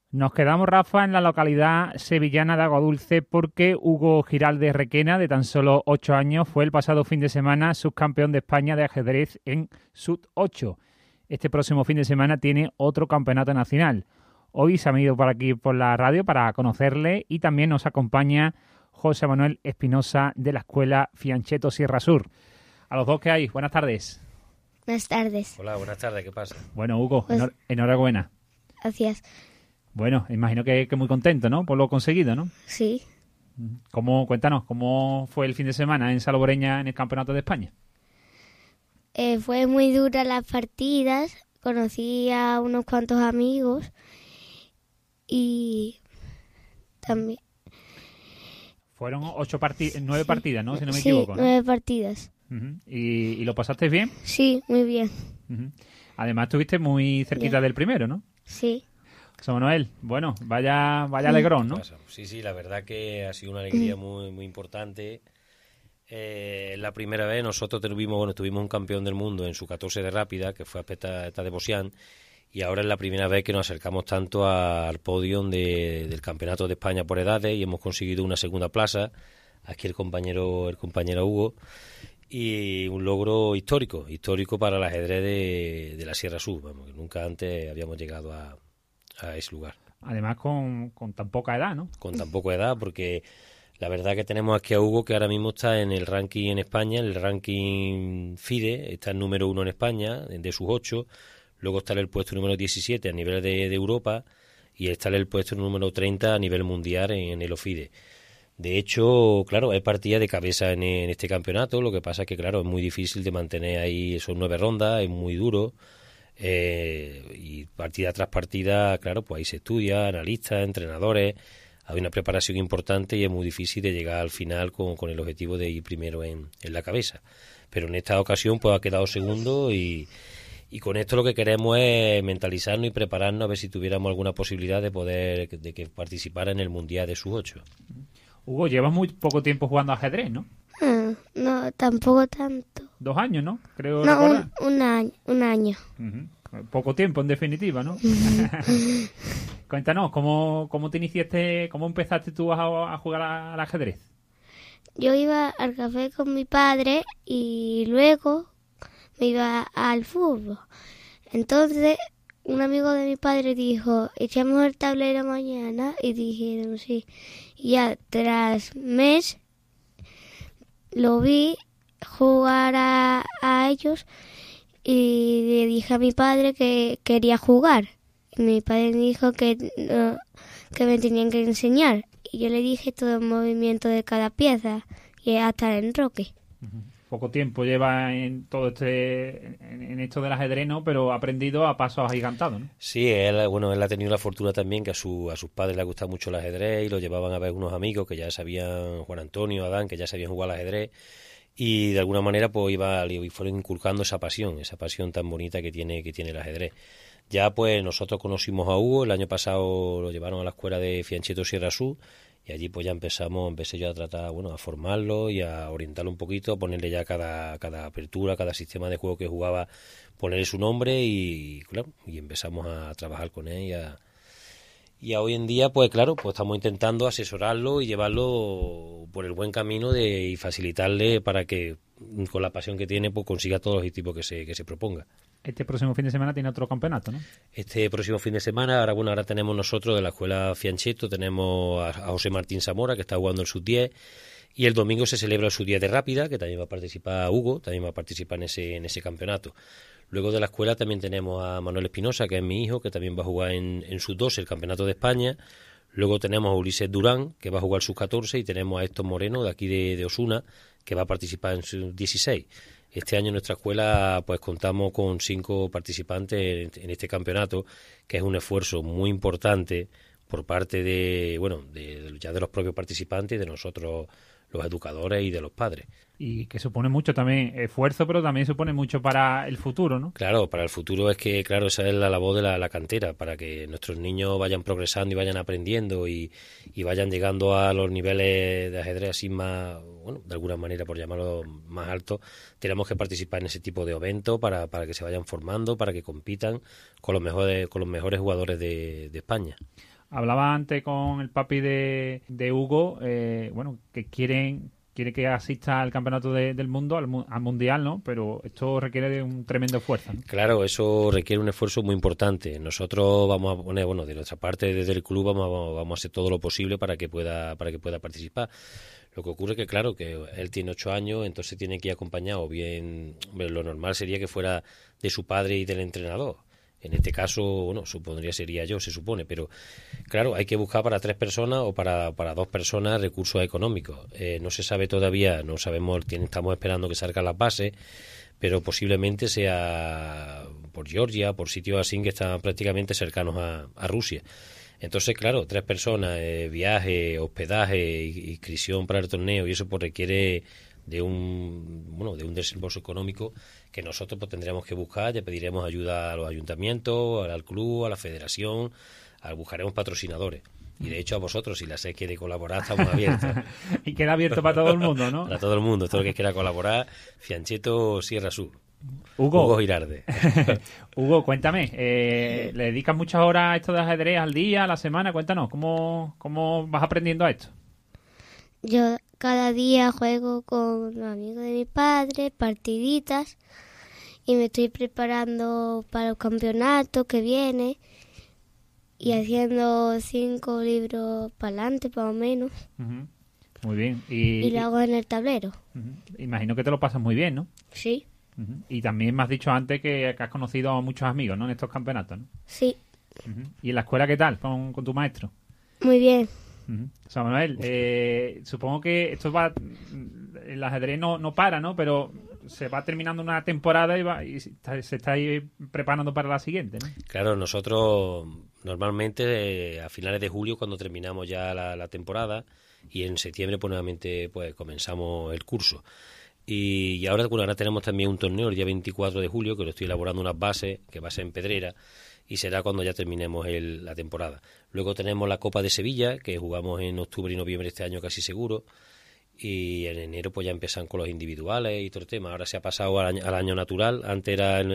Nos quedamos, Rafa, en la localidad sevillana de Aguadulce porque Hugo Giraldez Requena, de tan solo 8 años, fue el pasado fin de semana subcampeón de España de ajedrez en Sub 8. Este próximo fin de semana tiene otro campeonato nacional. Hoy se ha venido por aquí por la radio para conocerle y también nos acompaña José Manuel Espinosa de la Escuela Fianchetto Sierra Sur. A los dos que hay, buenas tardes. Buenas tardes. Hola, buenas tardes, ¿qué pasa? Bueno, Hugo, Pues, enhorabuena. Gracias. Bueno, imagino que muy contento, ¿no? Por lo conseguido, ¿no? Sí. Cuéntanos, ¿cómo fue el fin de semana en Salobreña en el Campeonato de España? Fue muy dura las partidas. Conocí a unos cuantos amigos y también... Fueron 9 partidas, ¿no? Si no me sí, equivoco, ¿no? 9 partidas. Uh-huh. ¿Y lo pasaste bien? Sí, muy bien. Uh-huh. Además, estuviste muy cerquita Bien. del primero, ¿no? Sí. José Manuel, bueno, vaya alegrón, ¿no? Sí, la verdad que ha sido una alegría muy, muy importante. La primera vez nosotros tuvimos un campeón del mundo en su 14 de rápida, que fue a Peta de Bosián, y ahora es la primera vez que nos acercamos tanto al podio del Campeonato de España por edades y hemos conseguido una segunda plaza. Aquí el compañero Hugo, y un logro histórico para el ajedrez de la Sierra Sur, vamos, que nunca antes habíamos llegado a ese lugar. Además con tan poca edad, ¿no? Con tan poca edad, porque la verdad que tenemos aquí a Hugo, que ahora mismo está en el ranking en España, el ranking FIDE, está el número 1 en España, de sus 8, luego está en el puesto número 17 a nivel de Europa, y está en el puesto número 30 a nivel mundial en el OFIDE. De hecho, claro, hay partida de cabeza en este campeonato, lo que pasa es que, claro, es muy difícil de mantener ahí esos 9 rondas, es muy duro, y partida tras partida, claro, pues ahí se estudia, analistas, entrenadores, hay una preparación importante y es muy difícil de llegar al final con el objetivo de ir primero en la cabeza. Pero en esta ocasión pues ha quedado segundo y con esto lo que queremos es mentalizarnos y prepararnos a ver si tuviéramos alguna posibilidad de que participara en el Mundial de sus 8. Hugo, llevas muy poco tiempo jugando ajedrez, ¿no? No, tampoco tanto. 2 años, ¿no? Creo No, recordar. un año. Uh-huh. Poco tiempo, en definitiva, ¿no? Cuéntanos, ¿cómo te iniciaste, cómo empezaste tú a jugar al ajedrez? Yo iba al café con mi padre y luego me iba al fútbol. Entonces, un amigo de mi padre dijo, echamos el tablero mañana, y dijeron sí. Y ya tras mes lo vi jugar a ellos y le dije a mi padre que quería jugar. Y mi padre me dijo que me tenían que enseñar. Y yo le dije todo el movimiento de cada pieza y hasta el enroque. Uh-huh. Poco tiempo lleva en todo en esto del ajedrez, ¿no? Pero ha aprendido a pasos agigantados, ¿no? Sí, él ha tenido la fortuna también que a sus padres les gusta mucho el ajedrez y lo llevaban a ver unos amigos que ya sabían, Juan Antonio, Adán, que ya sabían jugar al ajedrez, y de alguna manera pues fueron inculcando esa pasión tan bonita que tiene el ajedrez. Ya pues nosotros conocimos a Hugo, el año pasado lo llevaron a la escuela de Fianchetto Sierra Sur, y allí pues ya empecé yo a tratar, a formarlo y a orientarlo un poquito, a ponerle ya cada apertura, cada sistema de juego que jugaba, ponerle su nombre y claro, y empezamos a trabajar con él y a hoy en día pues claro, pues estamos intentando asesorarlo y llevarlo por el buen camino y facilitarle para que con la pasión que tiene pues consiga todos los objetivos que se proponga. Este próximo fin de semana tiene otro campeonato, ¿no? Este próximo fin de semana, ahora tenemos nosotros de la escuela Fianchetto, tenemos a José Martín Zamora, que está jugando el sub-10, y el domingo se celebra el sub-10 de rápida, que también va a participar Hugo, también va a participar en ese campeonato. Luego de la escuela también tenemos a Manuel Espinosa, que es mi hijo, que también va a jugar en sub-12 el campeonato de España. Luego tenemos a Ulises Durán, que va a jugar sub-14, y tenemos a Héctor Moreno, de aquí de Osuna, que va a participar en sub-16. Este año en nuestra escuela pues contamos con 5 participantes en este campeonato, que es un esfuerzo muy importante por parte de los propios participantes y de nosotros los educadores y de los padres. Y que supone mucho también esfuerzo, pero también supone mucho para el futuro, ¿no? Claro, para el futuro es que, claro, esa es la labor de la cantera, para que nuestros niños vayan progresando y vayan aprendiendo y vayan llegando a los niveles de ajedrez así más, de alguna manera, por llamarlo más alto. Tenemos que participar en ese tipo de eventos para que se vayan formando, para que compitan con los mejores jugadores de España. Hablaba antes con el papi de Hugo, bueno, que quiere que asista al campeonato del mundo, al mundial, ¿no? Pero esto requiere de un tremendo esfuerzo, ¿no? Claro, eso requiere un esfuerzo muy importante. Nosotros vamos a poner, bueno, de nuestra parte desde el club vamos a hacer todo lo posible para que pueda participar. Lo que ocurre que, claro, que él tiene 8 años, entonces tiene que ir acompañado. Bien, lo normal sería que fuera de su padre y del entrenador. En este caso, bueno, sería yo, se supone, pero claro, hay que buscar para 3 personas o para 2 personas recursos económicos. No se sabe todavía, no sabemos, estamos esperando que salgan las bases, pero posiblemente sea por Georgia, por sitios así que están prácticamente cercanos a Rusia. Entonces, claro, 3 personas, viaje, hospedaje, inscripción para el torneo, y eso pues requiere de un desembolso económico que nosotros pues tendremos que buscar. Ya pediremos ayuda a los ayuntamientos, al club, a la federación, buscaremos patrocinadores. Y de hecho a vosotros, si la SED quiere colaborar, estamos abiertos. Y queda abierto para todo el mundo, ¿no? Para todo el mundo, todo el que quiera colaborar, Fianchetto Sierra Sur. Hugo Girarde. Hugo, cuéntame, ¿le dedicas muchas horas a esto de ajedrez al día, a la semana? Cuéntanos, ¿cómo vas aprendiendo a esto? Yo cada día juego con los amigos de mi padre, partiditas, y me estoy preparando para el campeonato que viene y haciendo 5 libros para adelante, más o menos. Uh-huh. Muy bien. Y lo hago en el tablero. Uh-huh. Imagino que te lo pasas muy bien, ¿no? Sí. Uh-huh. Y también me has dicho antes que has conocido a muchos amigos, ¿no? En estos campeonatos, ¿no? Sí. Uh-huh. ¿Y en la escuela qué tal con tu maestro? Muy bien. Uh-huh. O sea, Manuel, supongo que esto el ajedrez no para, ¿no? Pero se va terminando una temporada y se está ahí preparando para la siguiente, ¿no? Claro, nosotros normalmente a finales de julio, cuando terminamos ya la temporada, y en septiembre pues nuevamente pues comenzamos el curso. Y ahora tenemos también un torneo el día 24 de julio, que lo estoy elaborando unas bases, que va a ser en Pedrera, y será cuando ya terminemos la temporada. Luego tenemos la Copa de Sevilla, que jugamos en octubre y noviembre este año casi seguro, y en enero pues ya empiezan con los individuales y todo el tema. Ahora se ha pasado al año natural. Antes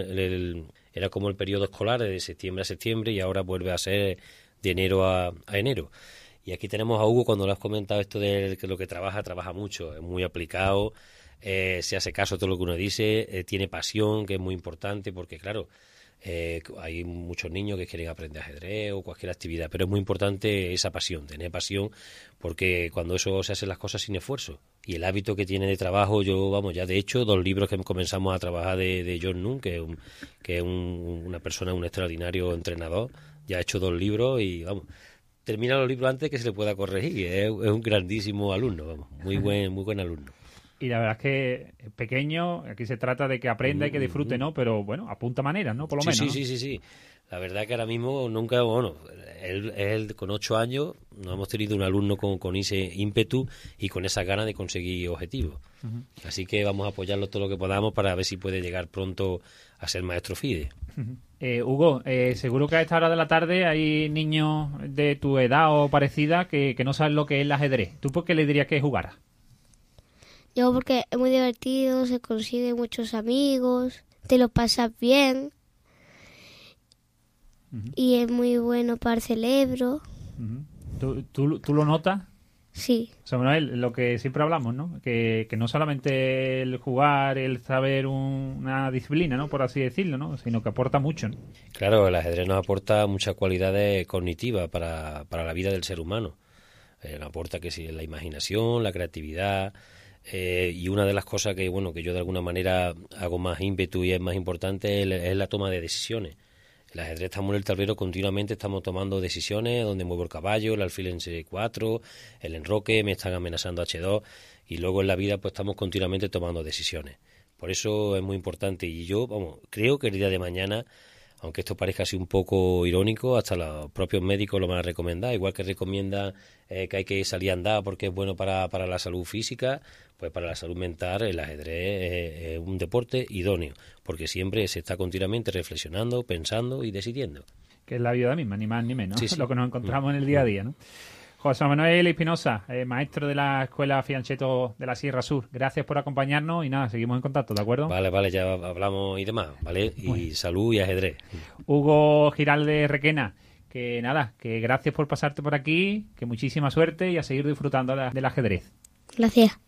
era como el periodo escolar, de septiembre a septiembre, y ahora vuelve a ser de enero a enero. Y aquí tenemos a Hugo, cuando le has comentado esto de que lo que trabaja mucho, es muy aplicado, se hace caso a todo lo que uno dice, tiene pasión, que es muy importante, porque claro, hay muchos niños que quieren aprender ajedrez o cualquier actividad, pero es muy importante esa pasión, tener pasión, porque cuando eso se hacen las cosas sin esfuerzo. Y el hábito que tiene de trabajo, ya de hecho, 2 libros que comenzamos a trabajar de John Nunn, que es una persona, un extraordinario entrenador, ya ha hecho 2 libros y termina los libros antes que se le pueda corregir. Es un grandísimo alumno, muy buen alumno. Y la verdad es que es pequeño, aquí se trata de que aprenda y que disfrute, ¿no? Pero bueno, apunta maneras, ¿no? Por lo menos. Sí. La verdad es que ahora mismo nunca, él con 8 años no hemos tenido un alumno con ese ímpetu y con esa ganas de conseguir objetivos. Uh-huh. Así que vamos a apoyarlo todo lo que podamos para ver si puede llegar pronto a ser maestro FIDE. Uh-huh. Hugo, seguro que a esta hora de la tarde hay niños de tu edad o parecida que no saben lo que es el ajedrez. ¿Tú por qué le dirías que jugara? Yo porque es muy divertido, se consiguen muchos amigos, te lo pasas bien. Uh-huh. Y es muy bueno para el cerebro. Uh-huh. ¿Tú lo notas? Sí. O sea, Manuel, lo que siempre hablamos, ¿no? Que no solamente el jugar, el saber una disciplina, ¿no? Por así decirlo, ¿no? Sino que aporta mucho, ¿no? Claro, el ajedrez nos aporta muchas cualidades cognitivas para la vida del ser humano. Nos aporta que sí, la imaginación, la creatividad. Y una de las cosas que yo de alguna manera hago más ímpetu y es más importante es la toma de decisiones. El ajedrez, estamos en el tablero continuamente, estamos tomando decisiones, donde muevo el caballo, el alfil en C4, el enroque, me están amenazando H2, y luego en la vida pues estamos continuamente tomando decisiones. Por eso es muy importante, y yo creo que el día de mañana, aunque esto parezca así un poco irónico, hasta los propios médicos lo van a recomendar, igual que recomiendan que hay que salir a andar porque es bueno para la salud física, pues para la salud mental el ajedrez es un deporte idóneo, porque siempre se está continuamente reflexionando, pensando y decidiendo. Que es la vida misma, ni más ni menos, sí. Lo que nos encontramos en el día a día, ¿no? José Manuel Espinosa, maestro de la Escuela Fianchetto de la Sierra Sur, gracias por acompañarnos y nada, seguimos en contacto, ¿de acuerdo? Vale, ya hablamos y demás, ¿vale? Y salud y ajedrez. Hugo Giralde Requena, Que nada, que gracias por pasarte por aquí, que muchísima suerte y a seguir disfrutando del ajedrez. Gracias.